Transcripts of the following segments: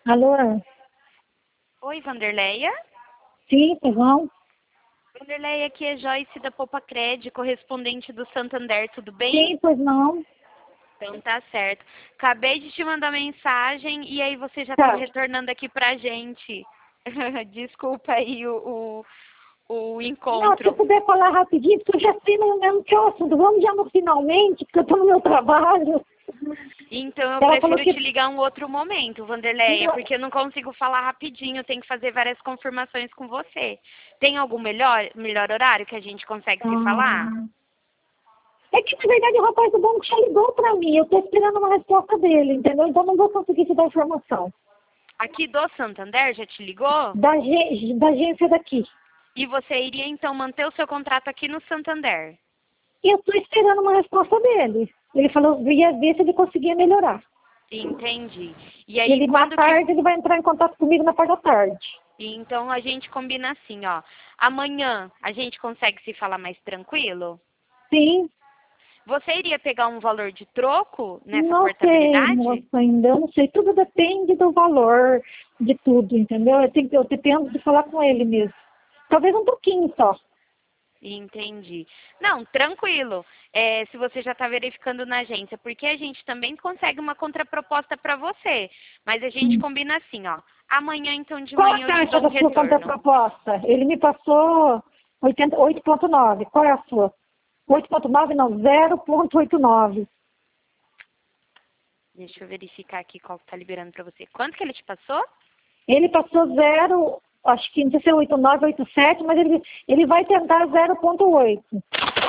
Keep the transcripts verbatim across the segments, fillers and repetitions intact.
Alô? Oi, Vanderleia? Sim, tá bom? Vanderleia, aqui é Joyce da Poupa Cred, correspondente do Santander, tudo bem? Sim, pois não. Então tá certo. Acabei de te mandar mensagem e aí você já estava Tá. retornando aqui pra gente. Desculpa aí o, o, o Não, se eu encontro. puder falar rapidinho, porque eu já sei mais ou menos que é o assunto. Vamos já no finalmente, porque eu tô no meu trabalho. Então eu Ela falou prefiro que... te ligar um outro momento, Vanderleia, Não. porque eu não consigo falar rapidinho, eu tenho que fazer várias confirmações com você. Tem algum melhor, melhor horário que a gente consegue se falar? Ah. É que, na verdade, o rapaz do banco já ligou pra mim. Eu tô esperando uma resposta dele, entendeu? Então não vou conseguir te dar informação. Aqui do Santander já te ligou? Da, ag- da agência daqui. E você iria então manter o seu contrato aqui no Santander? E eu tô esperando uma resposta dele. Ele falou que ia ver se ele conseguia melhorar. Entendi. E aí Ele, à quando que... tarde, ele vai entrar em contato comigo na parte da tarde. Então a gente combina assim, ó. Amanhã a gente consegue se falar mais tranquilo? Sim. Você iria pegar um valor de troco nessa Não sei, portabilidade? moça, ainda. Eu não sei. Tudo depende do valor de tudo, entendeu? Eu, tenho, eu dependo de falar com ele mesmo. Talvez um pouquinho só. Entendi. Não, tranquilo. É, se você já está verificando na agência, porque a gente também consegue uma contraproposta para você. Mas a gente Hum. combina assim, ó. Amanhã, então, de Qual a manhã eu te taxa dou um da sua retorno. contraproposta? Ele me passou oitenta oito ponto nove. Qual é a sua? oito ponto nove não, zero ponto oitenta e nove. Deixa eu verificar aqui qual que tá liberando para você. Quanto que ele te passou? Ele passou zero, acho que não sei se é oitenta e nove, oitenta e sete, mas ele, ele vai tentar zero ponto oito.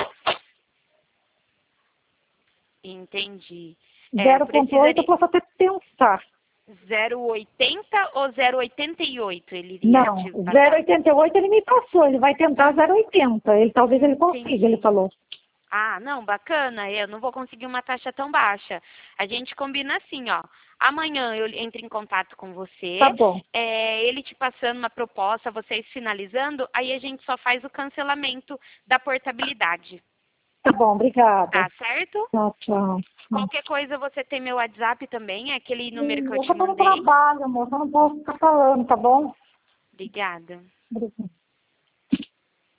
Entendi. É, zero ponto oito eu precisaria posso até pensar. zero vírgula oitenta ou zero vírgula oitenta e oito ele iria Não, te zero vírgula passar? oitenta e oito ele me passou, ele vai tentar zero vírgula oitenta. Ele, talvez ele consiga, ele Entendi. falou. Ah, não, bacana. Eu não vou conseguir uma taxa tão baixa. A gente combina assim, ó. Amanhã eu entro em contato com Tá você, bom, é, ele te passando uma proposta, vocês finalizando, aí a gente só faz o cancelamento da portabilidade. tá bom, obrigada. Tá certo? Tchau, tchau. Qualquer coisa você tem meu WhatsApp também, é aquele número que Hum, eu eu te tô no mandei. trabalho, moça, eu não posso ficar falando, tá bom? Obrigada. Obrigada.